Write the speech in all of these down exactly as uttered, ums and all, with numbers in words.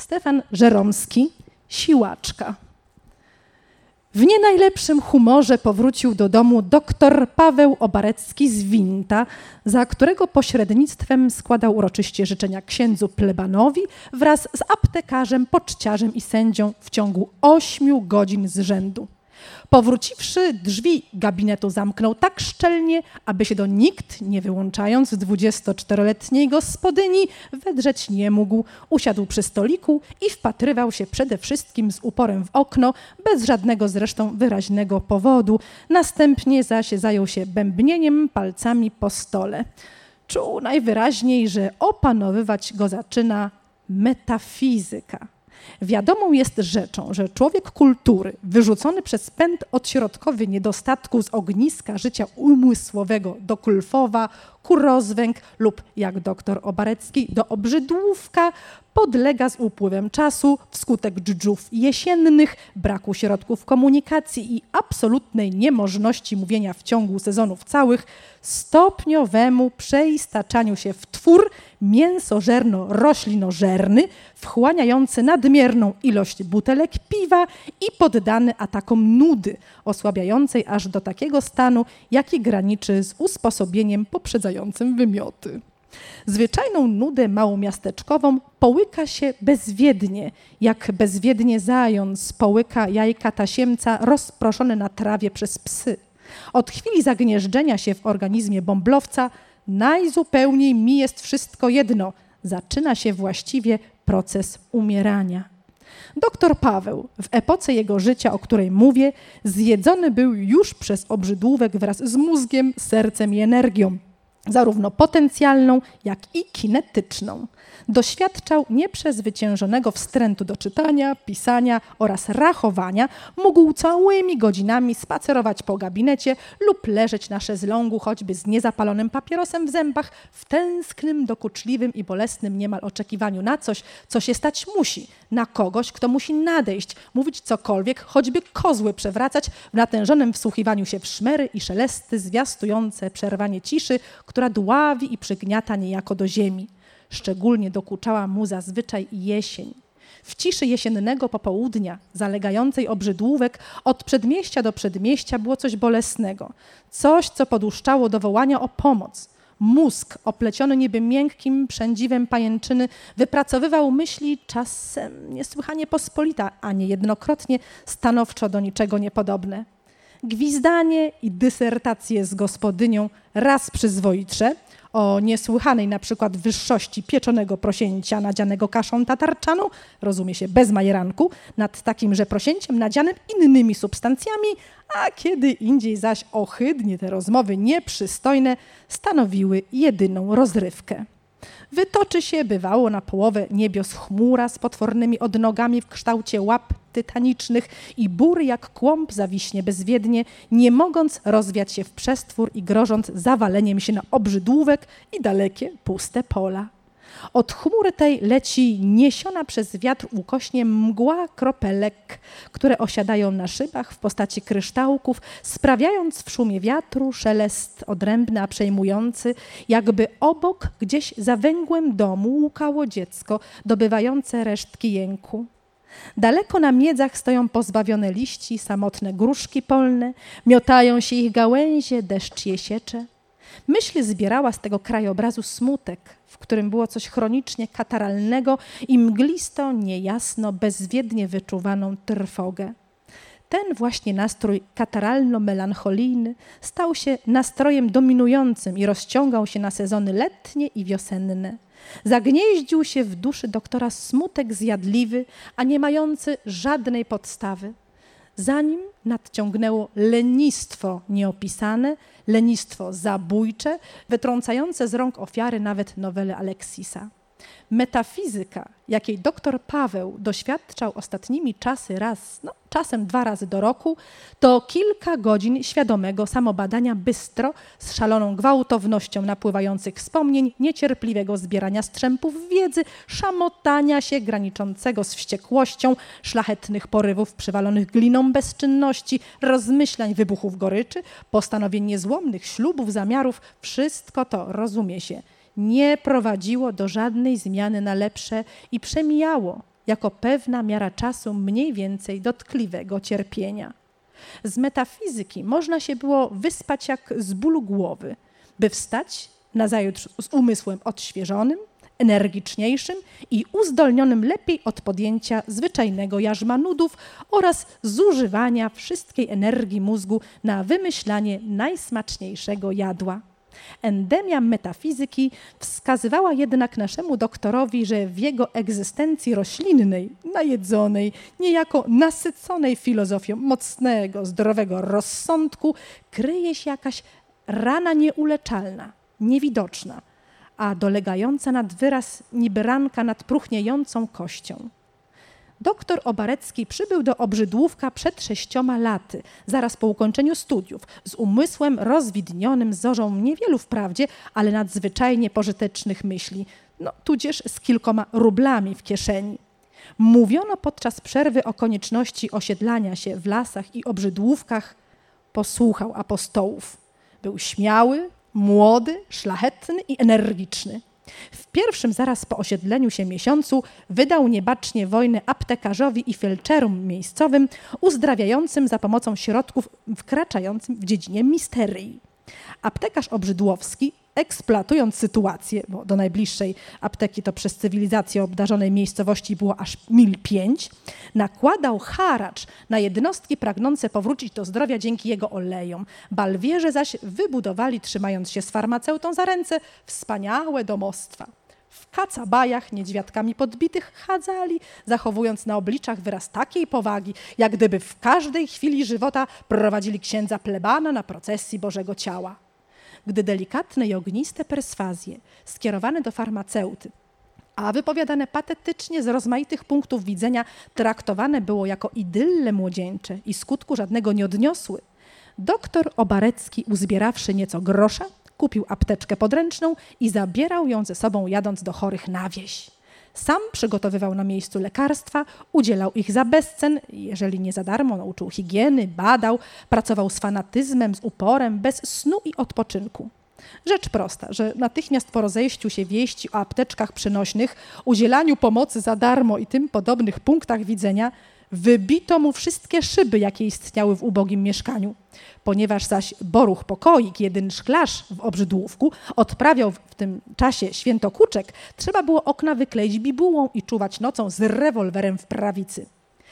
Stefan Żeromski, Siłaczka. W nie najlepszym humorze powrócił do domu doktor Paweł Obarecki z Winta, za którego pośrednictwem składał uroczyście życzenia księdzu plebanowi wraz z aptekarzem, poczciarzem i sędzią w ciągu ośmiu godzin z rzędu. Powróciwszy, drzwi gabinetu zamknął tak szczelnie, aby się do nikt, nie wyłączając dwudziestoczteroletniej gospodyni, wedrzeć nie mógł. Usiadł przy stoliku i wpatrywał się przede wszystkim z uporem w okno, bez żadnego zresztą wyraźnego powodu. Następnie zaś zajął się bębnieniem palcami po stole. Czuł najwyraźniej, że opanowywać go zaczyna metafizyka. Wiadomą jest rzeczą, że człowiek kultury, wyrzucony przez pęd odśrodkowy niedostatku z ogniska życia umysłowego do Kulfowa, ku rozwęk lub, jak doktor Obarecki, do obrzydłówka, podlega z upływem czasu wskutek dżdżów jesiennych, braku środków komunikacji i absolutnej niemożności mówienia w ciągu sezonów całych, stopniowemu przeistaczaniu się w twór mięsożerno-roślinożerny, wchłaniający nadmierną ilość butelek piwa i poddany atakom nudy, osłabiającej aż do takiego stanu, jaki graniczy z usposobieniem poprzedzającym wymioty. Zwyczajną nudę małomiasteczkową połyka się bezwiednie, jak bezwiednie zając połyka jajka tasiemca rozproszone na trawie przez psy. Od chwili zagnieżdżenia się w organizmie bąblowca najzupełniej mi jest wszystko jedno. Zaczyna się właściwie proces umierania. Doktor Paweł, w epoce jego życia, o której mówię, zjedzony był już przez obrzydłówek wraz z mózgiem, sercem i energią, zarówno potencjalną, jak i kinetyczną. Doświadczał nieprzezwyciężonego wstrętu do czytania, pisania oraz rachowania, mógł całymi godzinami spacerować po gabinecie lub leżeć na szezlongu, choćby z niezapalonym papierosem w zębach, w tęsknym, dokuczliwym i bolesnym niemal oczekiwaniu na coś, co się stać musi, na kogoś, kto musi nadejść, mówić cokolwiek, choćby kozły przewracać, w natężonym wsłuchiwaniu się w szmery i szelesty zwiastujące przerwanie ciszy, która dławi i przygniata niejako do ziemi. Szczególnie dokuczała mu zazwyczaj jesień. W ciszy jesiennego popołudnia, zalegającej obrzydłówek, od przedmieścia do przedmieścia było coś bolesnego. Coś, co poduszczało do wołania o pomoc. Mózg, opleciony niby miękkim przędziwem pajęczyny, wypracowywał myśli czasem niesłychanie pospolita, a niejednokrotnie stanowczo do niczego niepodobne. Gwizdanie i dysertacje z gospodynią raz przyzwoitsze, o niesłychanej na przykład wyższości pieczonego prosięcia nadzianego kaszą tatarczaną, rozumie się bez majeranku, nad takimże prosięciem nadzianym innymi substancjami, a kiedy indziej zaś ohydnie te rozmowy nieprzystojne stanowiły jedyną rozrywkę. Wytoczy się, bywało, na połowę niebios chmura z potwornymi odnogami w kształcie łap tytanicznych i bury jak kłąb zawiśnie bezwiednie, nie mogąc rozwiać się w przestwór i grożąc zawaleniem się na obrzydłówek i dalekie, puste pola. Od chmury tej leci niesiona przez wiatr ukośnie mgła kropelek, które osiadają na szybach w postaci kryształków, sprawiając w szumie wiatru szelest odrębny, a przejmujący, jakby obok gdzieś za węgłem domu łukało dziecko, dobywające resztki jęku. Daleko na miedzach stoją pozbawione liści, samotne gruszki polne, miotają się ich gałęzie, deszcz je siecze. Myśl zbierała z tego krajobrazu smutek, w którym było coś chronicznie kataralnego i mglisto, niejasno, bezwiednie wyczuwaną trwogę. Ten właśnie nastrój kataralno-melancholijny stał się nastrojem dominującym i rozciągał się na sezony letnie i wiosenne. Zagnieździł się w duszy doktora smutek zjadliwy, a nie mający żadnej podstawy. Za nim nadciągnęło lenistwo nieopisane, lenistwo zabójcze, wytrącające z rąk ofiary nawet nowele Aleksisa. Metafizyka, jakiej doktor Paweł doświadczał ostatnimi czasy raz, no czasem dwa razy do roku, to kilka godzin świadomego samobadania bystro, z szaloną gwałtownością napływających wspomnień, niecierpliwego zbierania strzępów wiedzy, szamotania się graniczącego z wściekłością, szlachetnych porywów przywalonych gliną bezczynności, rozmyślań, wybuchów goryczy, postanowień niezłomnych, ślubów, zamiarów, wszystko to, rozumie się, nie prowadziło do żadnej zmiany na lepsze i przemijało, jako pewna miara czasu mniej więcej dotkliwego cierpienia. Z metafizyki można się było wyspać jak z bólu głowy, by wstać nazajutrz z umysłem odświeżonym, energiczniejszym i uzdolnionym lepiej od podjęcia zwyczajnego jarzma nudów oraz zużywania wszystkiej energii mózgu na wymyślanie najsmaczniejszego jadła. Endemia metafizyki wskazywała jednak naszemu doktorowi, że w jego egzystencji roślinnej, najedzonej, niejako nasyconej filozofią mocnego, zdrowego rozsądku kryje się jakaś rana nieuleczalna, niewidoczna, a dolegająca nad wyraz niby ranka nad próchniejącą kością. Doktor Obarecki przybył do Obrzydłówka przed sześcioma laty, zaraz po ukończeniu studiów, z umysłem rozwidnionym zorzą niewielu wprawdzie, ale nadzwyczajnie pożytecznych myśli, no tudzież z kilkoma rublami w kieszeni. Mówiono podczas przerwy o konieczności osiedlania się w lasach i obrzydłówkach. Posłuchał apostołów. Był śmiały, młody, szlachetny i energiczny. W pierwszym zaraz po osiedleniu się miesiącu wydał niebacznie wojnę aptekarzowi i felczerom miejscowym, uzdrawiającym za pomocą środków wkraczającym w dziedzinie misterii. Aptekarz obrzydłowski, eksploatując sytuację, bo do najbliższej apteki to przez cywilizację obdarzonej miejscowości było aż mil pięć, nakładał haracz na jednostki pragnące powrócić do zdrowia dzięki jego olejom. Balwierze zaś wybudowali, trzymając się z farmaceutą za ręce, wspaniałe domostwa. W kacabajach niedźwiadkami podbitych chadzali, zachowując na obliczach wyraz takiej powagi, jak gdyby w każdej chwili żywota prowadzili księdza plebana na procesji Bożego Ciała. Gdy delikatne i ogniste perswazje skierowane do farmaceuty, a wypowiadane patetycznie z rozmaitych punktów widzenia traktowane było jako idylle młodzieńcze i skutku żadnego nie odniosły, doktor Obarecki, uzbierawszy nieco grosza, kupił apteczkę podręczną i zabierał ją ze sobą jadąc do chorych na wieś. Sam przygotowywał na miejscu lekarstwa, udzielał ich za bezcen, jeżeli nie za darmo, nauczył higieny, badał, pracował z fanatyzmem, z uporem, bez snu i odpoczynku. Rzecz prosta, że natychmiast po rozejściu się wieści o apteczkach przynośnych, udzielaniu pomocy za darmo i tym podobnych punktach widzenia, wybito mu wszystkie szyby, jakie istniały w ubogim mieszkaniu. Ponieważ zaś Boruch Pokoik, jeden szklarz w Obrzydłówku, odprawiał w tym czasie świętokuczek, trzeba było okna wykleić bibułą i czuwać nocą z rewolwerem w prawicy.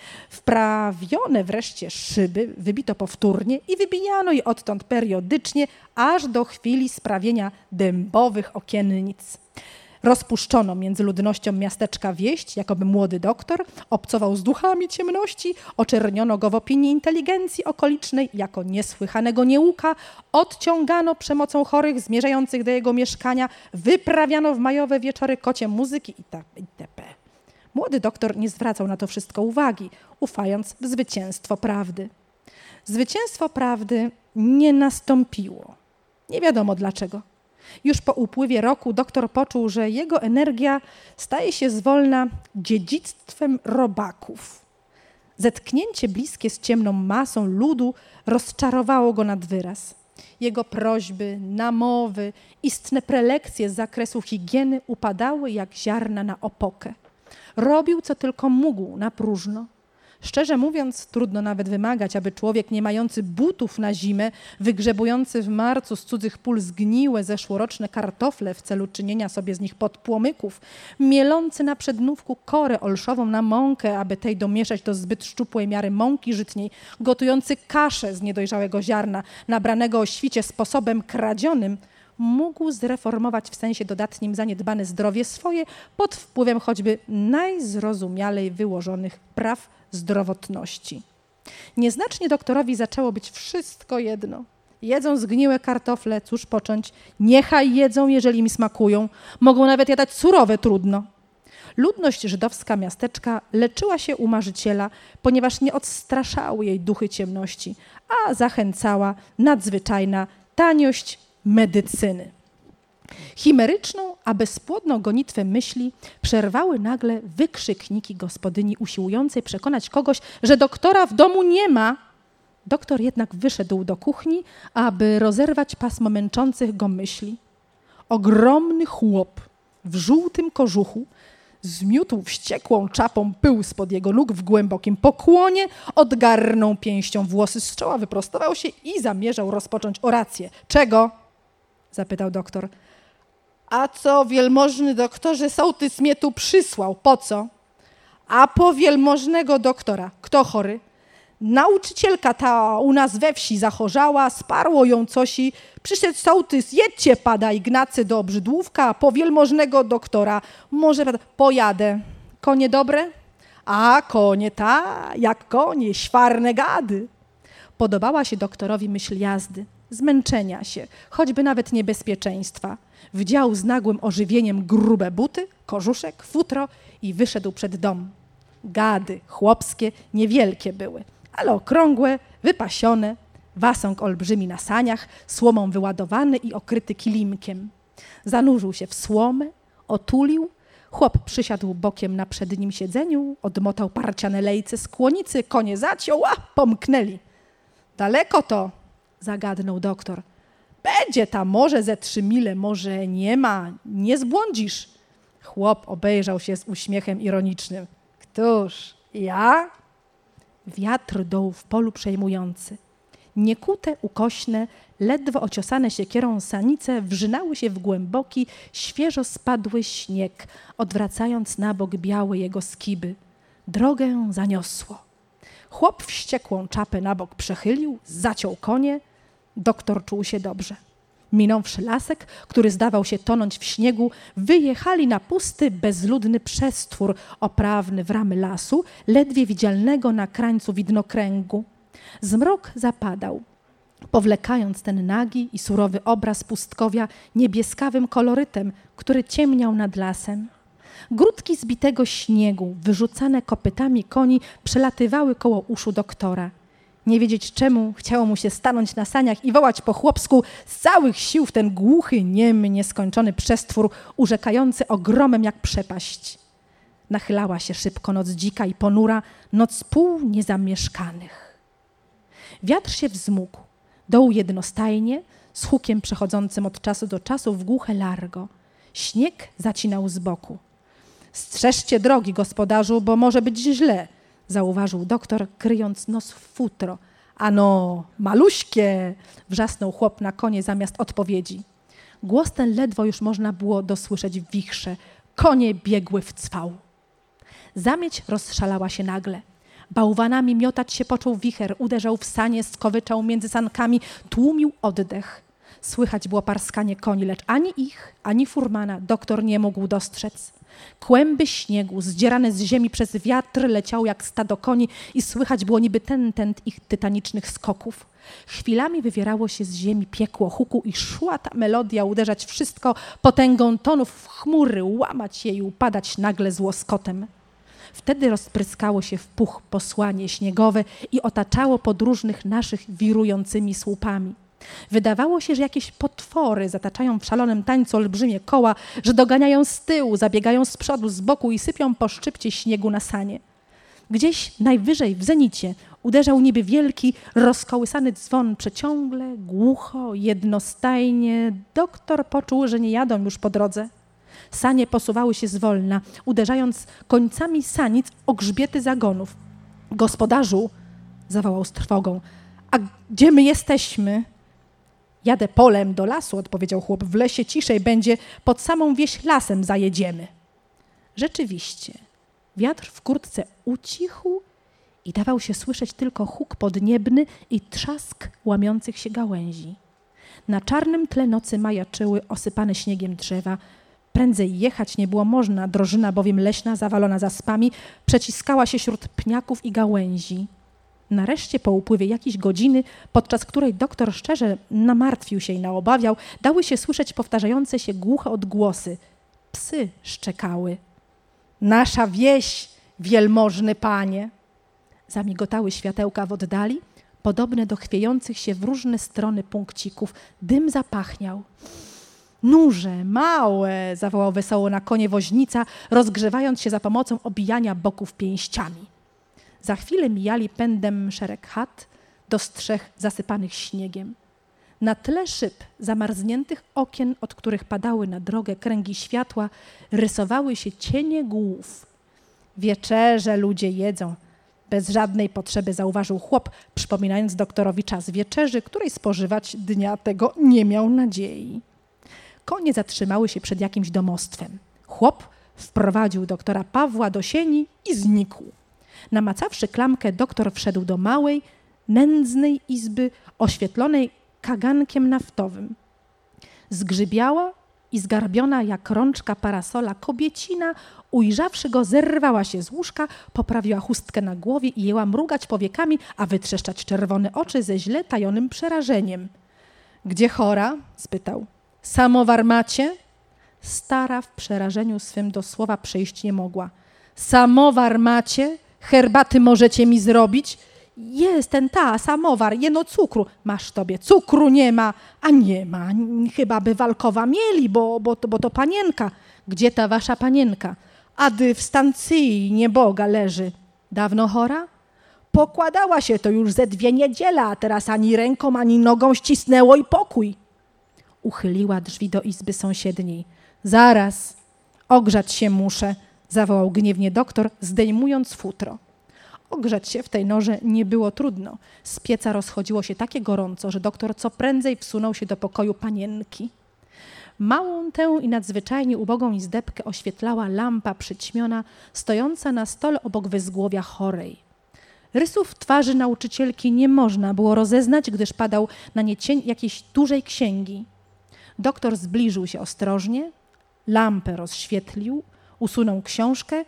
Wprawione wreszcie szyby wybito powtórnie i wybijano je odtąd periodycznie, aż do chwili sprawienia dębowych okiennic. Rozpuszczono między ludnością miasteczka wieść, jakoby młody doktor obcował z duchami ciemności, oczerniono go w opinii inteligencji okolicznej jako niesłychanego nieuka, odciągano przemocą chorych zmierzających do jego mieszkania, wyprawiano w majowe wieczory kocie muzyki itp. Młody doktor nie zwracał na to wszystko uwagi, ufając w zwycięstwo prawdy. Zwycięstwo prawdy nie nastąpiło. Nie wiadomo dlaczego. Już po upływie roku doktor poczuł, że jego energia staje się zwolna dziedzictwem robaków. Zetknięcie bliskie z ciemną masą ludu rozczarowało go nad wyraz. Jego prośby, namowy, istne prelekcje z zakresu higieny upadały jak ziarna na opokę. Robił, co tylko mógł, na próżno. Szczerze mówiąc, trudno nawet wymagać, aby człowiek nie mający butów na zimę, wygrzebujący w marcu z cudzych pól zgniłe zeszłoroczne kartofle w celu czynienia sobie z nich podpłomyków, mielący na przednówku korę olszową na mąkę, aby tej domieszać do zbyt szczupłej miary mąki żytniej, gotujący kaszę z niedojrzałego ziarna, nabranego o świcie sposobem kradzionym, mógł zreformować w sensie dodatnim zaniedbane zdrowie swoje pod wpływem choćby najzrozumialej wyłożonych praw zdrowotności. Nieznacznie doktorowi zaczęło być wszystko jedno. Jedzą zgniłe kartofle, cóż począć, niechaj jedzą, jeżeli mi smakują, mogą nawet jadać surowe, trudno. Ludność żydowska miasteczka leczyła się u marzyciela, ponieważ nie odstraszały jej duchy ciemności, a zachęcała nadzwyczajna taniość medycyny. Chimeryczną, a bezpłodną gonitwę myśli przerwały nagle wykrzykniki gospodyni usiłującej przekonać kogoś, że doktora w domu nie ma. Doktor jednak wyszedł do kuchni, aby rozerwać pasmo męczących go myśli. Ogromny chłop w żółtym kożuchu Zmiótł wściekłą czapą pył spod jego nóg w głębokim pokłonie, odgarnął pięścią włosy z czoła, wyprostował się i zamierzał rozpocząć orację. Czego? Zapytał doktor. A co, wielmożny doktorze, sołtys mnie tu przysłał. Po co? A po wielmożnego doktora. Kto chory? Nauczycielka ta u nas we wsi zachorzała, sparło ją coś i przyszedł sołtys. Jedźcie, pada Ignacy, do obrzydłówka, po wielmożnego doktora. Może pojadę. Konie dobre? A konie ta, jak konie, świarne gady. Podobała się doktorowi myśl jazdy, zmęczenia się, choćby nawet niebezpieczeństwa. Wdział z nagłym ożywieniem grube buty, kożuszek, futro i wyszedł przed dom. Gady chłopskie niewielkie były, ale okrągłe, wypasione, wasąg olbrzymi na saniach, słomą wyładowany i okryty kilimkiem. Zanurzył się w słomę, otulił, chłop przysiadł bokiem na przednim siedzeniu, odmotał parciane lejce z kłonicy, konie zaciął, a pomknęli. Daleko to, zagadnął doktor. Będzie tam może ze trzy mile, może nie ma, nie zbłądzisz. Chłop obejrzał się z uśmiechem ironicznym. Któż, ja? Wiatr doł w polu przejmujący. Niekute, ukośne, ledwo ociosane siekierą sanice wrzynały się w głęboki, świeżo spadły śnieg, odwracając na bok białe jego skiby. Drogę zaniosło. Chłop wściekłą czapę na bok przechylił, zaciął konie. Doktor czuł się dobrze. Minąwszy lasek, który zdawał się tonąć w śniegu, wyjechali na pusty, bezludny przestwór oprawny w ramy lasu, ledwie widzialnego na krańcu widnokręgu. Zmrok zapadał, powlekając ten nagi i surowy obraz pustkowia niebieskawym kolorytem, który ciemniał nad lasem. Grudki zbitego śniegu, wyrzucane kopytami koni, przelatywały koło uszu doktora. Nie wiedzieć czemu, chciało mu się stanąć na saniach i wołać po chłopsku z całych sił w ten głuchy, niemy, nieskończony przestwór, urzekający ogromem jak przepaść. Nachylała się szybko noc dzika i ponura, noc pół niezamieszkanych. Wiatr się wzmógł, doł jednostajnie, z hukiem przechodzącym od czasu do czasu w głuche largo. Śnieg zacinał z boku. Strzeżcie drogi, gospodarzu, bo może być źle, zauważył doktor, kryjąc nos w futro. Ano, maluśkie, wrzasnął chłop na konie zamiast odpowiedzi. Głos ten ledwo już można było dosłyszeć w wichrze. Konie biegły w cwał. Zamieć rozszalała się nagle. Bałwanami miotać się począł wicher, uderzał w sanie, skowyczał między sankami, tłumił oddech. Słychać było parskanie koni, lecz ani ich, ani furmana doktor nie mógł dostrzec. Kłęby śniegu, zdzierane z ziemi przez wiatr, leciały jak stado koni i słychać było niby ten tent ich tytanicznych skoków. Chwilami wywierało się z ziemi piekło huku i szła ta melodia uderzać wszystko potęgą tonów w chmury, łamać je i upadać nagle z łoskotem. Wtedy rozpryskało się w puch posłanie śniegowe i otaczało podróżnych naszych wirującymi słupami. Wydawało się, że jakieś potwory zataczają w szalonym tańcu olbrzymie koła, że doganiają z tyłu, zabiegają z przodu, z boku i sypią po szczypcie śniegu na sanie. Gdzieś najwyżej w zenicie uderzał niby wielki, rozkołysany dzwon przeciągle, głucho, jednostajnie. Doktor poczuł, że nie jadą już po drodze. Sanie posuwały się zwolna, uderzając końcami sanic o grzbiety zagonów. Gospodarzu, zawołał z trwogą, a gdzie my jesteśmy? Jadę polem do lasu, odpowiedział chłop. W lesie ciszej będzie, pod samą wieś lasem zajedziemy. Rzeczywiście, wiatr w kurtce ucichł i dawał się słyszeć tylko huk podniebny i trzask łamiących się gałęzi. Na czarnym tle nocy majaczyły osypane śniegiem drzewa. Prędzej jechać nie było można, drożyna bowiem leśna, zawalona zaspami, przeciskała się wśród pniaków i gałęzi. Nareszcie po upływie jakiejś godziny, podczas której doktor szczerze namartwił się i naobawiał, dały się słyszeć powtarzające się głuche odgłosy. Psy szczekały. Nasza wieś, wielmożny panie! Zamigotały światełka w oddali, podobne do chwiejących się w różne strony punkcików. Dym zapachniał. Nurze, małe, zawołał wesoło na konie woźnica, rozgrzewając się za pomocą obijania boków pięściami. Za chwilę mijali pędem szereg chat, do strzech zasypanych śniegiem. Na tle szyb zamarzniętych okien, od których padały na drogę kręgi światła, rysowały się cienie głów. Wieczerze ludzie jedzą. Bez żadnej potrzeby zauważył chłop, przypominając doktorowi czas wieczerzy, której spożywać dnia tego nie miał nadziei. Konie zatrzymały się przed jakimś domostwem. Chłop wprowadził doktora Pawła do sieni i znikł. Namacawszy klamkę, doktor wszedł do małej, nędznej izby oświetlonej kagankiem naftowym. Zgrzybiała i zgarbiona jak rączka parasola kobiecina, ujrzawszy go, zerwała się z łóżka, poprawiła chustkę na głowie i jęła mrugać powiekami, a wytrzeszczać czerwone oczy ze źle tajonym przerażeniem. — Gdzie chora? — spytał. — Samowar macie? Stara w przerażeniu swym do słowa przejść nie mogła. — Samowar macie? Herbaty możecie mi zrobić? Jest ten ta, samowar, jeno cukru. Masz tobie, cukru nie ma, a nie ma. Chyba by walkowa mieli, bo, bo, bo to panienka. Gdzie ta wasza panienka? Ady w stancji nieboga leży. Dawno chora? Pokładała się to już ze dwie niedziele, a teraz ani ręką, ani nogą ścisnęło i pokój. Uchyliła drzwi do izby sąsiedniej. Zaraz, ogrzać się muszę, zawołał gniewnie doktor, zdejmując futro. Ogrzać się w tej norze nie było trudno. Z pieca rozchodziło się takie gorąco, że doktor co prędzej wsunął się do pokoju panienki. Małą tę i nadzwyczajnie ubogą izdebkę oświetlała lampa przyćmiona, stojąca na stole obok wyzgłowia chorej. Rysów twarzy nauczycielki nie można było rozeznać, gdyż padał na nie cień jakiejś dużej księgi. Doktor zbliżył się ostrożnie, lampę rozświetlił, usunął książkę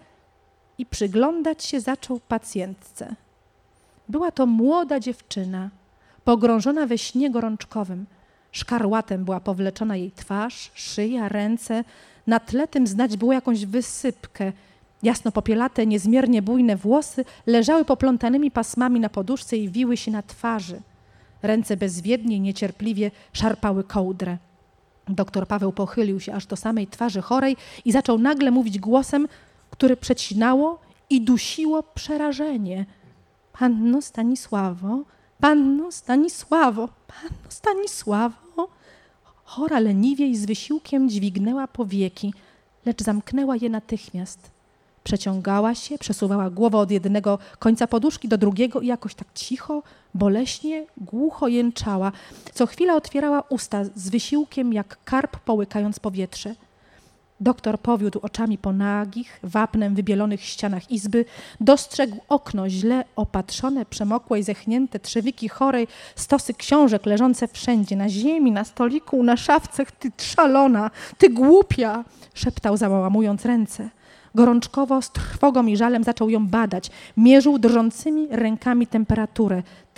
i przyglądać się zaczął pacjentce. Była to młoda dziewczyna, pogrążona we śnie gorączkowym. Szkarłatem była powleczona jej twarz, szyja, ręce. Na tle tym znać było jakąś wysypkę. Jasno popielate, niezmiernie bujne włosy leżały poplątanymi pasmami na poduszce i wiły się na twarzy. Ręce bezwiednie i niecierpliwie szarpały kołdrę. Doktor Paweł pochylił się aż do samej twarzy chorej i zaczął nagle mówić głosem, które przecinało i dusiło przerażenie. Panno Stanisławo, panno Stanisławo, panno Stanisławo. Chora leniwie i z wysiłkiem dźwignęła powieki, lecz zamknęła je natychmiast. Przeciągała się, przesuwała głowę od jednego końca poduszki do drugiego i jakoś tak cicho, boleśnie, głucho jęczała. Co chwila otwierała usta z wysiłkiem, jak karp połykając powietrze. Doktor powiódł oczami po nagich, wapnem wybielonych ścianach izby, dostrzegł okno źle opatrzone, przemokłe i zechnięte trzewiki chorej, stosy książek leżące wszędzie, na ziemi, na stoliku, na szafce. Ty szalona, ty głupia, szeptał, załamując ręce. Gorączkowo, z trwogą i żalem zaczął ją badać. Mierzył drżącymi rękami temperaturę.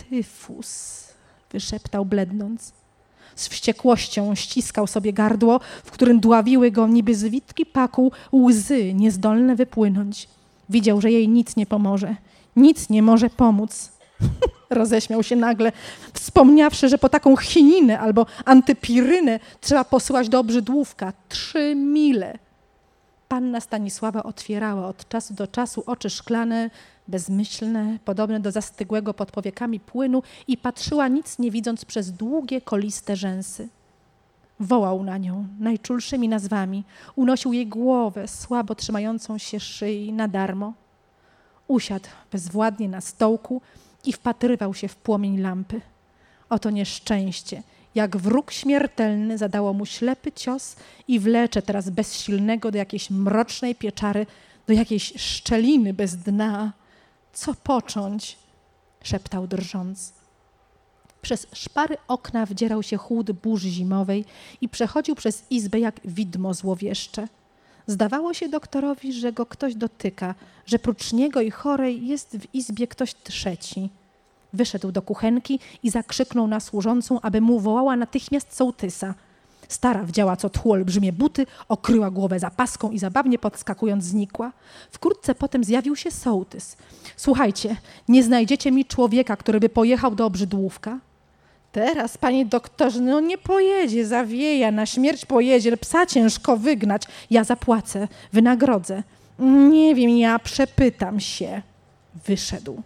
Tyfus, wyszeptał blednąc. Z wściekłością ściskał sobie gardło, w którym dławiły go niby zwitki paku łzy niezdolne wypłynąć. Widział, że jej nic nie pomoże. Nic nie może pomóc. Roześmiał się nagle, wspomniawszy, że po taką chininę albo antypirynę trzeba posłać do obrzydłówka. Trzy mile. Panna Stanisława otwierała od czasu do czasu oczy szklane, bezmyślne, podobne do zastygłego pod powiekami płynu i patrzyła nic nie widząc przez długie, koliste rzęsy. Wołał na nią najczulszymi nazwami, unosił jej głowę, słabo trzymającą się szyi, na darmo. Usiadł bezwładnie na stołku i wpatrywał się w płomień lampy. Oto nieszczęście, jak wróg śmiertelny, zadało mu ślepy cios i wlecze teraz bezsilnego do jakiejś mrocznej pieczary, do jakiejś szczeliny bez dna. Co począć? Szeptał drżąc. Przez szpary okna wdzierał się chłód burzy zimowej i przechodził przez izbę jak widmo złowieszcze. Zdawało się doktorowi, że go ktoś dotyka, że prócz niego i chorej jest w izbie ktoś trzeci. Wyszedł do kuchenki i zakrzyknął na służącą, aby mu wołała natychmiast sołtysa. Stara wdziała co tchu olbrzymie buty, okryła głowę zapaską i zabawnie podskakując znikła. Wkrótce potem zjawił się sołtys. Słuchajcie, nie znajdziecie mi człowieka, który by pojechał do obrzydłówka? Teraz, panie doktorze, no nie pojedzie, zawieja, na śmierć pojedzie, psa ciężko wygnać. Ja zapłacę, wynagrodzę. Nie wiem, ja przepytam się. Wyszedł.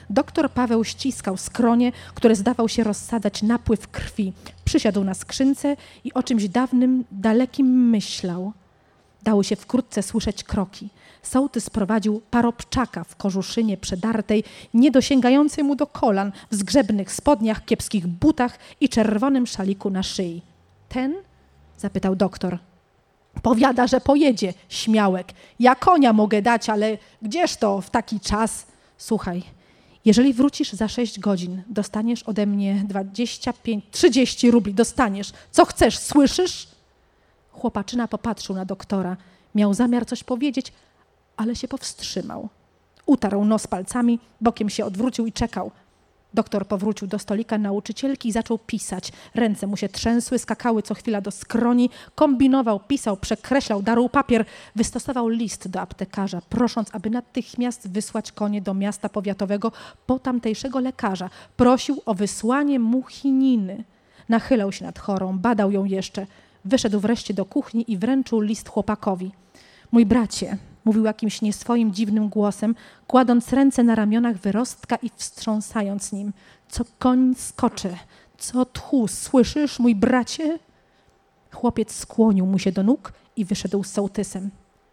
Doktor Paweł ściskał skronie, które zdawał się rozsadzać napływ krwi. Przysiadł na skrzynce i o czymś dawnym, dalekim myślał. Dały się wkrótce słyszeć kroki. Sołtys prowadził parobczaka w kożuszynie przedartej, nie dosięgającej mu do kolan, w zgrzebnych spodniach, kiepskich butach i czerwonym szaliku na szyi. Ten? Zapytał doktor. Powiada, że pojedzie, śmiałek. Ja konia mogę dać, ale gdzież to w taki czas? Słuchaj, jeżeli wrócisz za sześć godzin, dostaniesz ode mnie dwadzieścia pięć, trzydzieści rubli, dostaniesz. Co chcesz, słyszysz? Chłopaczyna popatrzył na doktora. Miał zamiar coś powiedzieć, ale się powstrzymał. Utarł nos palcami, bokiem się odwrócił i czekał. Doktor powrócił do stolika nauczycielki i zaczął pisać. Ręce mu się trzęsły, skakały co chwila do skroni, kombinował, pisał, przekreślał, darł papier, wystosował list do aptekarza, prosząc, aby natychmiast wysłać konie do miasta powiatowego po tamtejszego lekarza. Prosił o wysłanie mu chininy. Nachylał się nad chorą, badał ją jeszcze. Wyszedł wreszcie do kuchni i wręczył list chłopakowi. Mój bracie, mówił jakimś nieswoim dziwnym głosem, kładąc ręce na ramionach wyrostka i wstrząsając nim. Co koń skoczy, co tchu, słyszysz, mój bracie? Chłopiec skłonił mu się do nóg i wyszedł z sołtysem.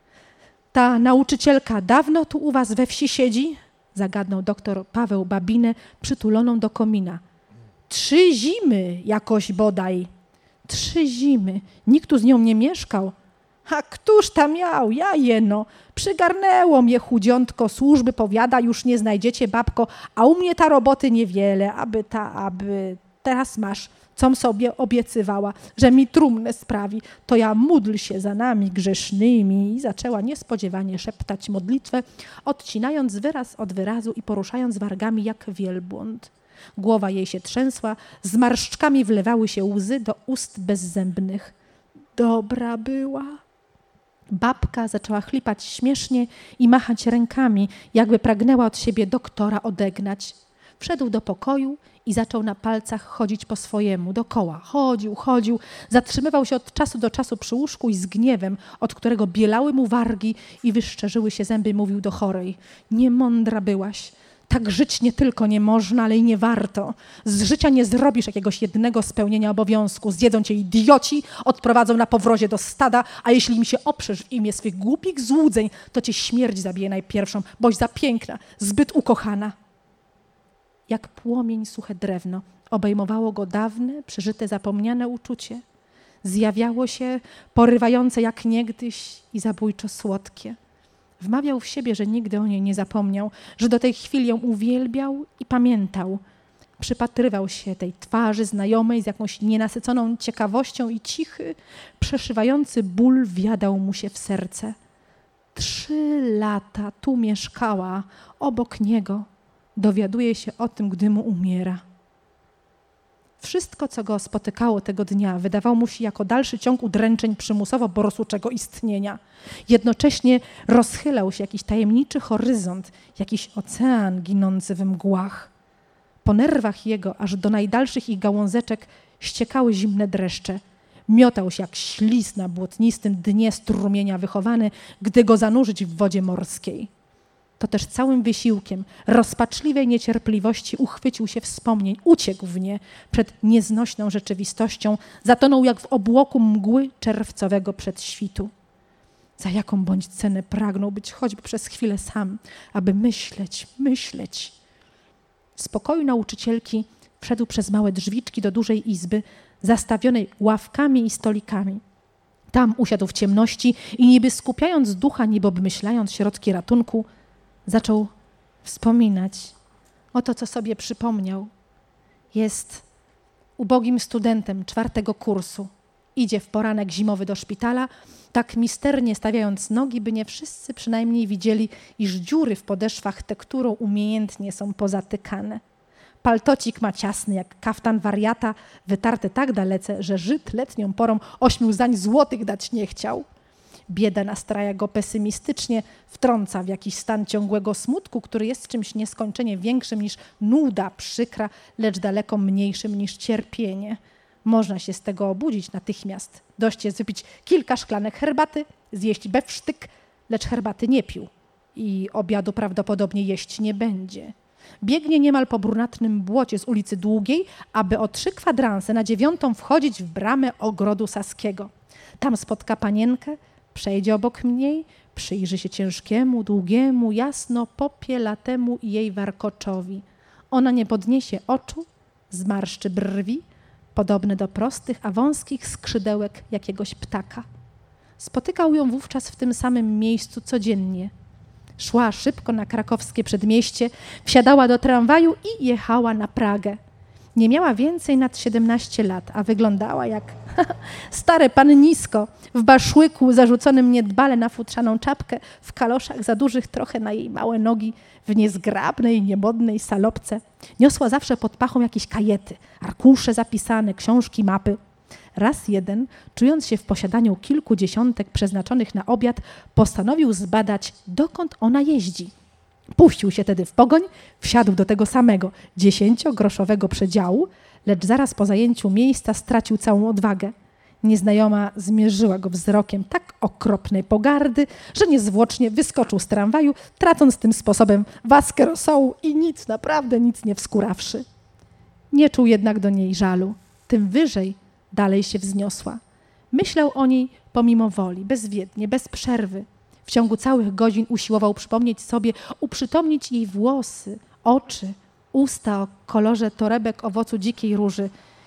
Ta nauczycielka dawno tu u was we wsi siedzi? Zagadnął doktor Paweł babinę przytuloną do komina. Trzy zimy jakoś bodaj. Trzy zimy. Nikt tu z nią nie mieszkał. A któż tam miał? Ja jeno. Przygarnęło mnie chudziątko, służby powiada, już nie znajdziecie, babko, a u mnie ta roboty niewiele, aby ta, aby... Teraz masz, com sobie obiecywała, że mi trumnę sprawi, to ja módl się za nami grzesznymi. I zaczęła niespodziewanie szeptać modlitwę, odcinając wyraz od wyrazu i poruszając wargami jak wielbłąd. Głowa jej się trzęsła, zmarszczkami wlewały się łzy do ust bezzębnych. Dobra była. Babka zaczęła chlipać śmiesznie i machać rękami, jakby pragnęła od siebie doktora odegnać. Wszedł do pokoju i zaczął na palcach chodzić po swojemu, dokoła. Chodził, chodził, zatrzymywał się od czasu do czasu przy łóżku i z gniewem, od którego bielały mu wargi i wyszczerzyły się zęby, mówił do chorej. Niemądra byłaś. Tak żyć nie tylko nie można, ale i nie warto. Z życia nie zrobisz jakiegoś jednego spełnienia obowiązku. Zjedzą cię idioci, odprowadzą na powrozie do stada, a jeśli im się oprzesz w imię swych głupich złudzeń, to cię śmierć zabije najpierwszą, boś za piękna, zbyt ukochana. Jak płomień suche drewno, obejmowało go dawne, przeżyte, zapomniane uczucie. Zjawiało się porywające jak niegdyś i zabójczo słodkie. Wmawiał w siebie, że nigdy o niej nie zapomniał, że do tej chwili ją uwielbiał i pamiętał. Przypatrywał się tej twarzy znajomej z jakąś nienasyconą ciekawością i cichy, przeszywający ból wjadał mu się w serce. Trzy lata tu mieszkała, obok niego. Dowiaduje się o tym, gdy mu umiera. Wszystko, co go spotykało tego dnia, wydawało mu się jako dalszy ciąg udręczeń przymusowo borosłuczego istnienia. Jednocześnie rozchylał się jakiś tajemniczy horyzont, jakiś ocean ginący we mgłach. Po nerwach jego, aż do najdalszych ich gałązeczek, ściekały zimne dreszcze. Miotał się jak ślis na błotnistym dnie strumienia wychowany, gdy go zanurzyć w wodzie morskiej. To też całym wysiłkiem, rozpaczliwej niecierpliwości uchwycił się wspomnień, uciekł w nie przed nieznośną rzeczywistością, zatonął jak w obłoku mgły czerwcowego przedświtu. Za jaką bądź cenę pragnął być choćby przez chwilę sam, aby myśleć, myśleć. Z pokoju nauczycielki wszedł przez małe drzwiczki do dużej izby, zastawionej ławkami i stolikami. Tam usiadł w ciemności i niby skupiając ducha, niby obmyślając środki ratunku, zaczął wspominać o to, co sobie przypomniał. Jest ubogim studentem czwartego kursu. Idzie w poranek zimowy do szpitala, tak misternie stawiając nogi, by nie wszyscy przynajmniej widzieli, iż dziury w podeszwach tekturą umiejętnie są pozatykane. Paltocik ma ciasny jak kaftan wariata, wytarty tak dalece, że Żyd letnią porą ośmiu zań złotych dać nie chciał. Bieda nastraja go pesymistycznie, wtrąca w jakiś stan ciągłego smutku, który jest czymś nieskończenie większym niż nuda przykra, lecz daleko mniejszym niż cierpienie. Można się z tego obudzić natychmiast. Dość jest wypić kilka szklanek herbaty, zjeść bewsztyk, lecz herbaty nie pił i obiadu prawdopodobnie jeść nie będzie. Biegnie niemal po brunatnym błocie z ulicy Długiej, aby o trzy kwadranse na dziewiątą wchodzić w bramę ogrodu saskiego. Tam spotka panienkę, przejdzie obok niej, przyjrzy się ciężkiemu, długiemu, jasno popielatemu jej warkoczowi. Ona nie podniesie oczu, zmarszczy brwi, podobne do prostych, a wąskich skrzydełek jakiegoś ptaka. Spotykał ją wówczas w tym samym miejscu codziennie. Szła szybko na krakowskie przedmieście, wsiadała do tramwaju i jechała na Pragę. Nie miała więcej nad siedemnaście lat, a wyglądała jak stare pannisko w baszłyku zarzuconym niedbale na futrzaną czapkę, w kaloszach za dużych trochę na jej małe nogi, w niezgrabnej, niemodnej salopce. Niosła zawsze pod pachą jakieś kajety, arkusze zapisane, książki, mapy. Raz jeden, czując się w posiadaniu kilku dziesiątek przeznaczonych na obiad, postanowił zbadać, dokąd ona jeździ. Puścił się tedy w pogoń, wsiadł do tego samego dziesięciogroszowego przedziału, lecz zaraz po zajęciu miejsca stracił całą odwagę. Nieznajoma zmierzyła go wzrokiem tak okropnej pogardy, że niezwłocznie wyskoczył z tramwaju, tracąc tym sposobem waskę rosołu i nic, naprawdę nic nie wskurawszy. Nie czuł jednak do niej żalu. Tym wyżej dalej się wzniosła. Myślał o niej pomimo woli, bezwiednie, bez przerwy. W ciągu całych godzin usiłował przypomnieć sobie, uprzytomnić jej włosy, oczy, usta o kolorze torebek owocu dzikiej róży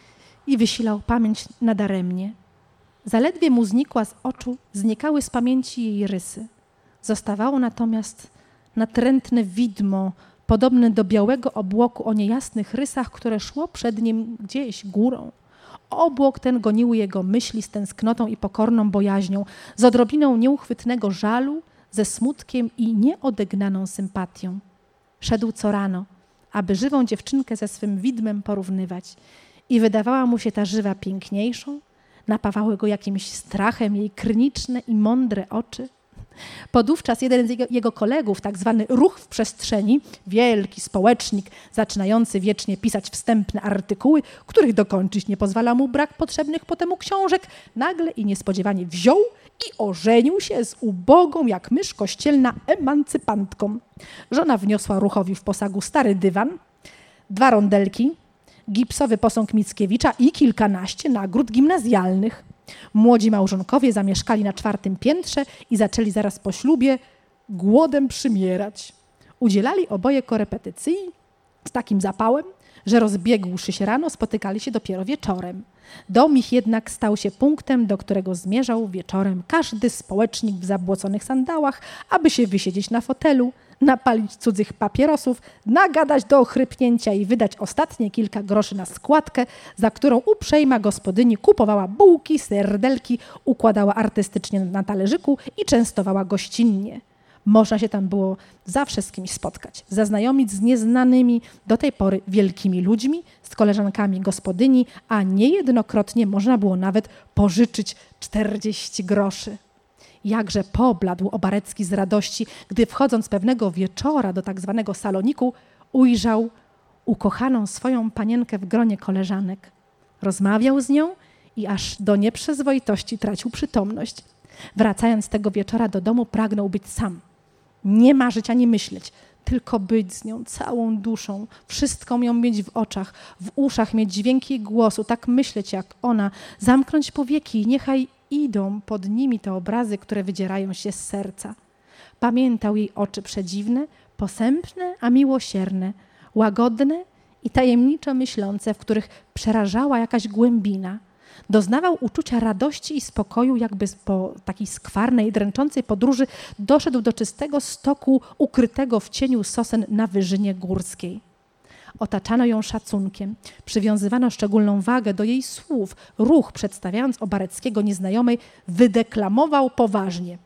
i wysilał pamięć nadaremnie. Zaledwie mu znikła z oczu, znikały z pamięci jej rysy. Zostawało natomiast natrętne widmo, podobne do białego obłoku o niejasnych rysach, które szło przed nim gdzieś górą. Obłok ten goniły jego myśli z tęsknotą i pokorną bojaźnią, z odrobiną nieuchwytnego żalu, ze smutkiem i nieodegnaną sympatią. Szedł co rano, aby żywą dziewczynkę ze swym widmem porównywać i wydawała mu się ta żywa piękniejszą, napawały go jakimś strachem jej kryniczne i mądre oczy. Podówczas jeden z jego, jego kolegów, tak zwany ruch w przestrzeni, wielki społecznik, zaczynający wiecznie pisać wstępne artykuły, których dokończyć nie pozwala mu brak potrzebnych potem książek, nagle i niespodziewanie wziął i ożenił się z ubogą jak mysz kościelna emancypantką. Żona wniosła Ruchowi w posagu stary dywan, dwa rondelki, gipsowy posąg Mickiewicza i kilkanaście nagród gimnazjalnych. Młodzi małżonkowie zamieszkali na czwartym piętrze i zaczęli zaraz po ślubie głodem przymierać. Udzielali oboje korepetycji z takim zapałem, że rozbiegłszy się rano, spotykali się dopiero wieczorem. Dom ich jednak stał się punktem, do którego zmierzał wieczorem każdy społecznik w zabłoconych sandałach, aby się wysiedzieć na fotelu, napalić cudzych papierosów, nagadać do ochrypnięcia i wydać ostatnie kilka groszy na składkę, za którą uprzejma gospodyni kupowała bułki, serdelki, układała artystycznie na talerzyku i częstowała gościnnie. Można się tam było zawsze z kimś spotkać, zaznajomić z nieznanymi do tej pory wielkimi ludźmi, z koleżankami gospodyni, a niejednokrotnie można było nawet pożyczyć czterdzieści groszy. Jakże pobladł Obarecki z radości, gdy wchodząc pewnego wieczora do tak zwanego saloniku, ujrzał ukochaną swoją panienkę w gronie koleżanek. Rozmawiał z nią i aż do nieprzyzwoitości tracił przytomność. Wracając tego wieczora do domu, pragnął być sam. Nie marzyć ani myśleć, tylko być z nią całą duszą, wszystką ją mieć w oczach, w uszach mieć dźwięki jej głosu, tak myśleć jak ona, zamknąć powieki i niechaj idą pod nimi te obrazy, które wydzierają się z serca. Pamiętał jej oczy przedziwne, posępne, a miłosierne, łagodne i tajemniczo myślące, w których przerażała jakaś głębina. Doznawał uczucia radości i spokoju, jakby po takiej skwarnej, dręczącej podróży doszedł do czystego stoku ukrytego w cieniu sosen na wyżynie górskiej. Otaczano ją szacunkiem, przywiązywano szczególną wagę do jej słów. Ruch, przedstawiając Obareckiego nieznajomej, wydeklamował poważnie.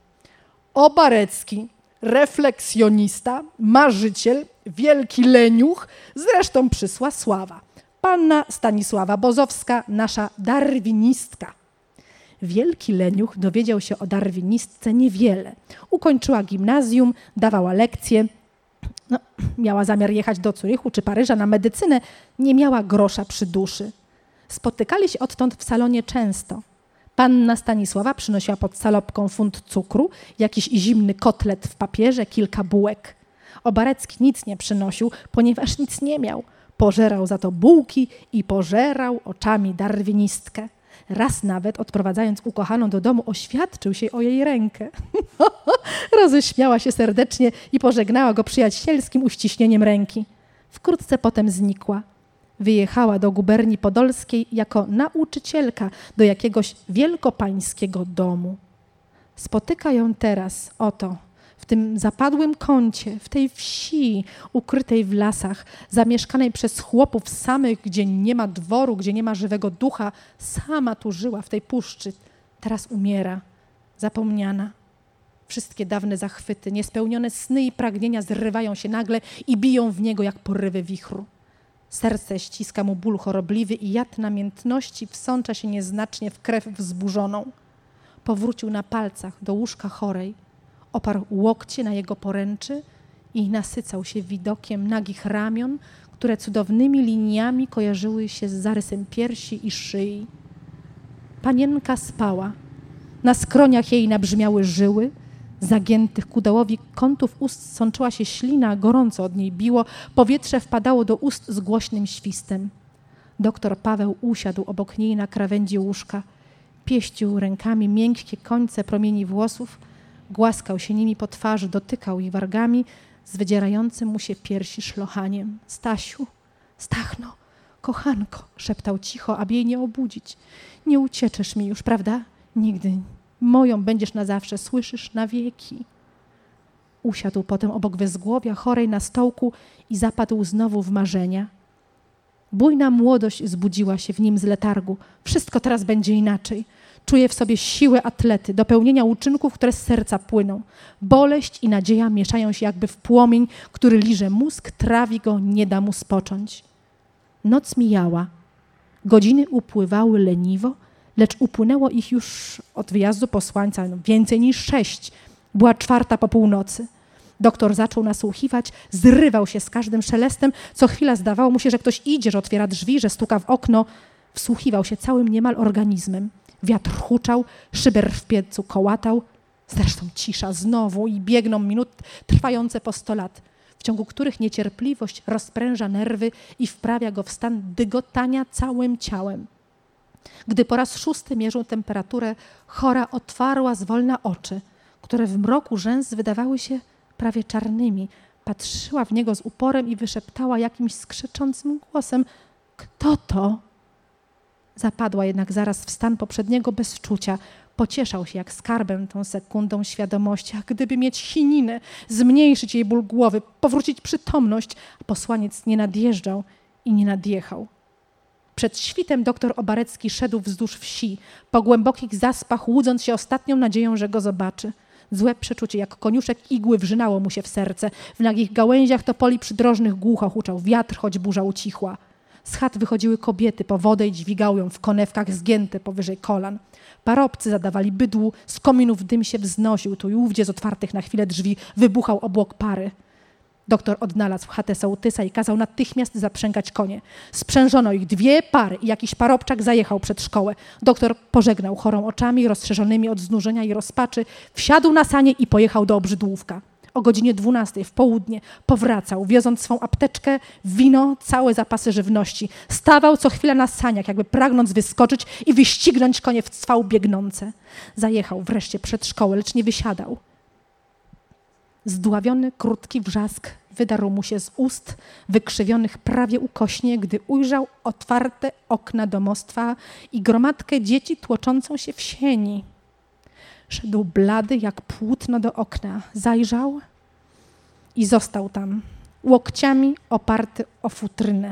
Obarecki, refleksjonista, marzyciel, wielki leniuch, zresztą przysła sława. Panna Stanisława Bozowska, nasza darwinistka. Wielki leniuch dowiedział się o darwinistce niewiele. Ukończyła gimnazjum, dawała lekcje. No, miała zamiar jechać do Zurychu czy Paryża na medycynę, nie miała grosza przy duszy. Spotykali się odtąd w salonie często. Panna Stanisława przynosiła pod salopką funt cukru, jakiś zimny kotlet w papierze, kilka bułek. Obarecki nic nie przynosił, ponieważ nic nie miał. Pożerał za to bułki i pożerał oczami darwinistkę. Raz nawet, odprowadzając ukochaną do domu, oświadczył się o jej rękę. Roześmiała się serdecznie i pożegnała go przyjacielskim uściśnieniem ręki. Wkrótce potem znikła. Wyjechała do guberni podolskiej jako nauczycielka do jakiegoś wielkopańskiego domu. Spotyka ją teraz, oto, w tym zapadłym kącie, w tej wsi ukrytej w lasach, zamieszkanej przez chłopów samych, gdzie nie ma dworu, gdzie nie ma żywego ducha. Sama tu żyła w tej puszczy. Teraz umiera, zapomniana. Wszystkie dawne zachwyty, niespełnione sny i pragnienia zrywają się nagle i biją w niego jak porywy wichru. Serce ściska mu ból chorobliwy i jad namiętności wsącza się nieznacznie w krew wzburzoną. Powrócił na palcach do łóżka chorej, oparł łokcie na jego poręczy i nasycał się widokiem nagich ramion, które cudownymi liniami kojarzyły się z zarysem piersi i szyi. Panienka spała. Na skroniach jej nabrzmiały żyły, z zagiętych ku dołowi kątów ust sączyła się ślina, gorąco od niej biło, powietrze wpadało do ust z głośnym świstem. Doktor Paweł usiadł obok niej na krawędzi łóżka, pieścił rękami miękkie końce promieni włosów, głaskał się nimi po twarzy, dotykał ich wargami z wydzierającym mu się piersi szlochaniem. Stasiu, Stachno, kochanko, szeptał cicho, aby jej nie obudzić. Nie ucieczesz mi już, prawda? Nigdy. Moją będziesz na zawsze, słyszysz, na wieki. Usiadł potem obok wezgłowia chorej na stołku i zapadł znowu w marzenia. Bujna młodość zbudziła się w nim z letargu. Wszystko teraz będzie inaczej. Czuje w sobie siłę atlety, do pełnienia uczynków, które z serca płyną. Boleść i nadzieja mieszają się jakby w płomień, który liże mózg, trawi go, nie da mu spocząć. Noc mijała. Godziny upływały leniwo, lecz upłynęło ich już od wyjazdu posłańca no, więcej niż sześć. Była czwarta po północy. Doktor zaczął nasłuchiwać, zrywał się z każdym szelestem. Co chwila zdawało mu się, że ktoś idzie, że otwiera drzwi, że stuka w okno. Wsłuchiwał się całym niemal organizmem. Wiatr huczał, szyber w piecu kołatał. Zresztą cisza znowu i biegną minut trwające po sto lat, w ciągu których niecierpliwość rozpręża nerwy i wprawia go w stan dygotania całym ciałem. Gdy po raz szósty mierzył temperaturę, chora otwarła zwolna oczy, które w mroku rzęs wydawały się prawie czarnymi. Patrzyła w niego z uporem i wyszeptała jakimś skrzeczącym głosem: kto to? Zapadła jednak zaraz w stan poprzedniego bezczucia. Pocieszał się jak skarbem tą sekundą świadomości, a gdyby mieć chininę, zmniejszyć jej ból głowy, powrócić przytomność, a posłaniec nie nadjeżdżał i nie nadjechał. Przed świtem doktor Obarecki szedł wzdłuż wsi, po głębokich zaspach, łudząc się ostatnią nadzieją, że go zobaczy. Złe przeczucie, jak koniuszek igły, wrzynało mu się w serce. W nagich gałęziach topoli przydrożnych głucho huczał wiatr, choć burza ucichła. Z chat wychodziły kobiety po wodę i dźwigały ją w konewkach zgięte powyżej kolan. Parobcy zadawali bydłu, z kominów dym się wznosił, tu i ówdzie z otwartych na chwilę drzwi wybuchał obłok pary. Doktor odnalazł chatę sołtysa i kazał natychmiast zaprzęgać konie. Sprzężono ich dwie pary i jakiś parobczak zajechał przed szkołę. Doktor pożegnał chorą oczami rozszerzonymi od znużenia i rozpaczy, wsiadł na sanie i pojechał do Obrzydłówka. O godzinie dwunastej w południe powracał, wioząc swą apteczkę, wino, całe zapasy żywności. Stawał co chwila na saniach, jakby pragnąc wyskoczyć i wyścignąć konie w cwał biegnące. Zajechał wreszcie przed szkołę, lecz nie wysiadał. Zdławiony, krótki wrzask wydarł mu się z ust, wykrzywionych prawie ukośnie, gdy ujrzał otwarte okna domostwa i gromadkę dzieci tłoczącą się w sieni. Szedł blady jak płótno do okna, zajrzał i został tam, łokciami oparty o futrynę.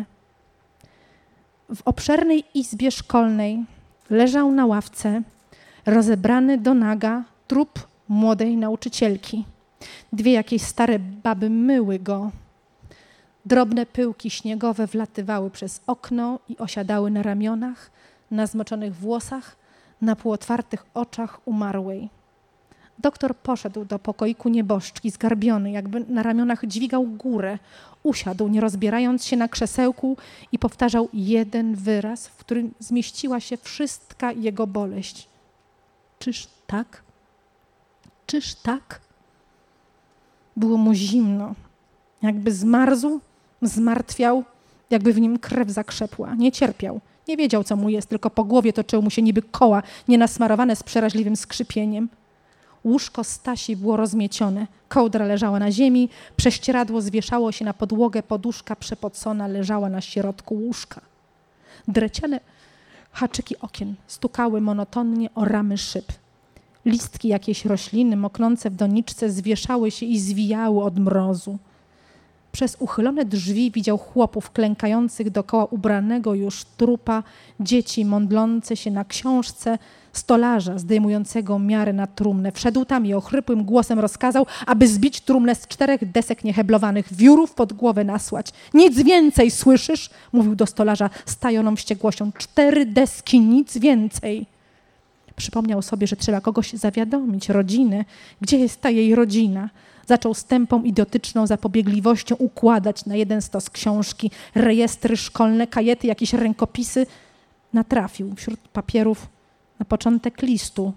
W obszernej izbie szkolnej leżał na ławce rozebrany do naga trup młodej nauczycielki. Dwie jakieś stare baby myły go. Drobne pyłki śniegowe wlatywały przez okno i osiadały na ramionach, na zmoczonych włosach, na półotwartych oczach umarłej. Doktor poszedł do pokoiku nieboszczki, zgarbiony, jakby na ramionach dźwigał górę. Usiadł, nie rozbierając się na krzesełku i powtarzał jeden wyraz, w którym zmieściła się wszystka jego boleść. Czyż tak? Czyż tak? Było mu zimno. Jakby zmarzł, zmartwiał, jakby w nim krew zakrzepła. Nie cierpiał, nie wiedział, co mu jest, tylko po głowie toczyły mu się niby koła, nienasmarowane z przeraźliwym skrzypieniem. Łóżko Stasi było rozmiecione, kołdra leżała na ziemi, prześcieradło zwieszało się na podłogę, poduszka przepocona leżała na środku łóżka. Dreciane haczyki okien stukały monotonnie o ramy szyb. Listki jakiejś rośliny moknące w doniczce zwieszały się i zwijały od mrozu. Przez uchylone drzwi widział chłopów klękających dokoła ubranego już trupa, dzieci mądlące się na książce, stolarza zdejmującego miarę na trumnę. Wszedł tam i ochrypłym głosem rozkazał, aby zbić trumnę z czterech desek nieheblowanych, wiórów pod głowę nasłać. Nic więcej, słyszysz? Mówił do stolarza z tajoną wściekłością. Cztery deski, nic więcej. Przypomniał sobie, że trzeba kogoś zawiadomić, rodzinę. Gdzie jest ta jej rodzina? Zaczął z tępą, idiotyczną zapobiegliwością układać na jeden stos książki, rejestry szkolne, kajety, jakieś rękopisy. Natrafił wśród papierów na początek listu.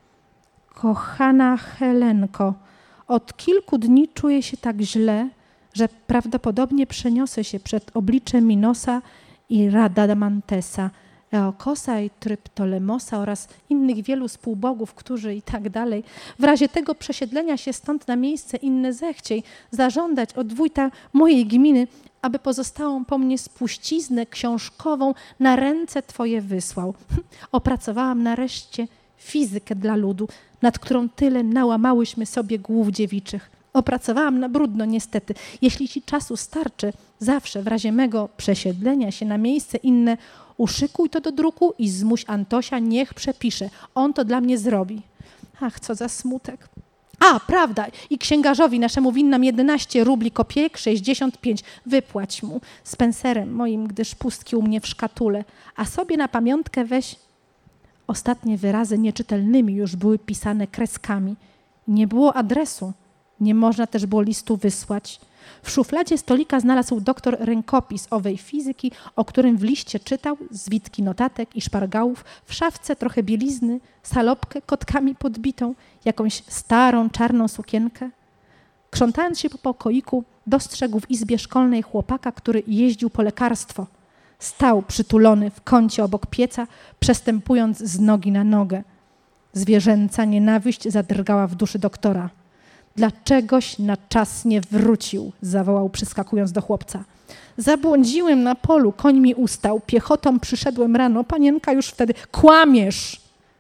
Kochana Helenko, od kilku dni czuję się tak źle, że prawdopodobnie przeniosę się przed oblicze Minosa i Radamantesa, Eokosa i Tryptolemosa oraz innych wielu współbogów, którzy i tak dalej. W razie tego przesiedlenia się stąd na miejsce inne zechciej zażądać od wójta mojej gminy, aby pozostałą po mnie spuściznę książkową na ręce twoje wysłał. Opracowałam nareszcie fizykę dla ludu, nad którą tyle nałamałyśmy sobie głów dziewiczych. Opracowałam na brudno niestety. Jeśli ci czasu starczy, zawsze w razie mego przesiedlenia się na miejsce inne, uszykuj to do druku i zmuś Antosia, niech przepisze. On to dla mnie zrobi. Ach, co za smutek. A, prawda, i księgarzowi naszemu winnam jedenaście rubli kopiejek, sześćdziesiąt pięć. Wypłać mu z penserem moim, gdyż pustki u mnie w szkatule. A sobie na pamiątkę weź... Ostatnie wyrazy nieczytelnymi już były pisane kreskami. Nie było adresu. Nie można też było listu wysłać. W szufladzie stolika znalazł doktor rękopis owej fizyki, o którym w liście czytał, zwitki notatek i szpargałów, w szafce trochę bielizny, salopkę kotkami podbitą, jakąś starą, czarną sukienkę. Krzątając się po pokoiku, dostrzegł w izbie szkolnej chłopaka, który jeździł po lekarstwo. Stał przytulony w kącie obok pieca, przestępując z nogi na nogę. Zwierzęca nienawiść zadrgała w duszy doktora. Dlaczegoś na czas nie wrócił, zawołał, przyskakując do chłopca. Zabłądziłem na polu, koń mi ustał, piechotą przyszedłem rano, panienka już wtedy. Kłamiesz!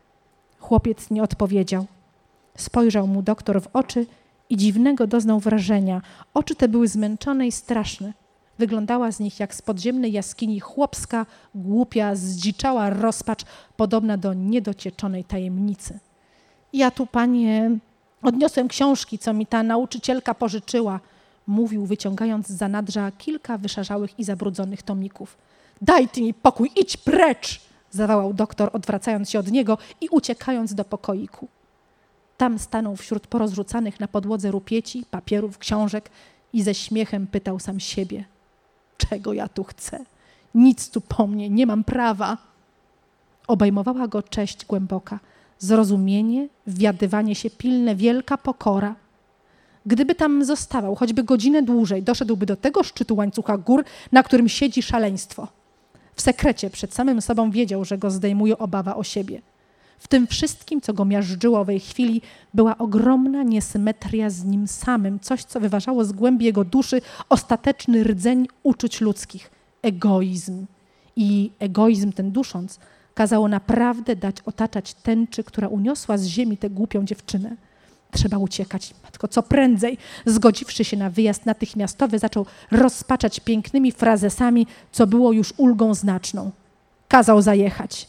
Chłopiec nie odpowiedział. Spojrzał mu doktor w oczy i dziwnego doznał wrażenia. Oczy te były zmęczone i straszne. Wyglądała z nich jak z podziemnej jaskini chłopska, głupia, zdziczała rozpacz, podobna do niedocieczonej tajemnicy. Ja tu, panie... Odniosłem książki, co mi ta nauczycielka pożyczyła, mówił, wyciągając z zanadrza kilka wyszarzałych i zabrudzonych tomików. Daj ty mi pokój, idź precz! Zawołał doktor, odwracając się od niego i uciekając do pokoiku. Tam stanął wśród porozrzucanych na podłodze rupieci, papierów, książek i ze śmiechem pytał sam siebie. Czego ja tu chcę? Nic tu po mnie, nie mam prawa. Obejmowała go cześć głęboka. Zrozumienie, wwiadywanie się pilne, wielka pokora. Gdyby tam zostawał choćby godzinę dłużej, doszedłby do tego szczytu łańcucha gór, na którym siedzi szaleństwo. W sekrecie przed samym sobą wiedział, że go zdejmuje obawa o siebie. W tym wszystkim, co go miażdżyło owej chwili, była ogromna niesymetria z nim samym, coś, co wyważało z głębi jego duszy ostateczny rdzeń uczuć ludzkich. Egoizm. I egoizm ten dusząc, kazało naprawdę dać otaczać tęczy, która uniosła z ziemi tę głupią dziewczynę. Trzeba uciekać, matko, co prędzej. Zgodziwszy się na wyjazd natychmiastowy, zaczął rozpaczać pięknymi frazesami, co było już ulgą znaczną. Kazał zajechać.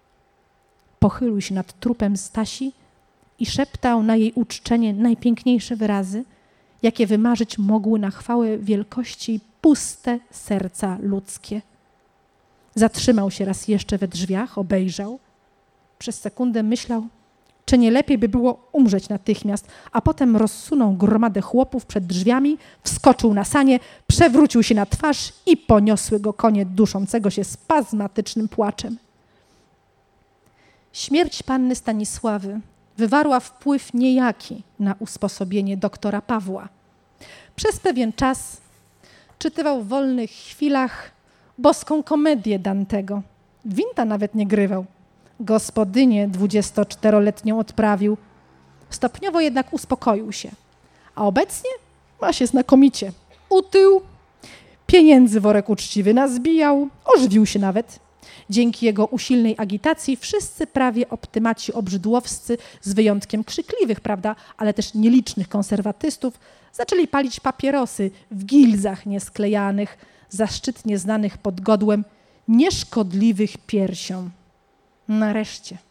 Pochylił się nad trupem Stasi i szeptał na jej uczczenie najpiękniejsze wyrazy, jakie wymarzyć mogły na chwałę wielkości puste serca ludzkie. Zatrzymał się raz jeszcze we drzwiach, obejrzał. Przez sekundę myślał, czy nie lepiej by było umrzeć natychmiast, a potem rozsunął gromadę chłopów przed drzwiami, wskoczył na sanie, przewrócił się na twarz i poniosły go konie duszącego się spazmatycznym płaczem. Śmierć panny Stanisławy wywarła wpływ niejaki na usposobienie doktora Pawła. Przez pewien czas czytywał w wolnych chwilach boską komedię Dantego. Winta nawet nie grywał. Gospodynię dwudziestoczteroletnią odprawił. Stopniowo jednak uspokoił się. A obecnie ma się znakomicie. Utył, pieniędzy worek uczciwy nazbijał, ożywił się nawet. Dzięki jego usilnej agitacji wszyscy prawie optymaci obrzydłowscy, z wyjątkiem krzykliwych, prawda, ale też nielicznych konserwatystów, zaczęli palić papierosy w gilzach niesklejanych, zaszczytnie znanych pod godłem nieszkodliwych piersią. Nareszcie.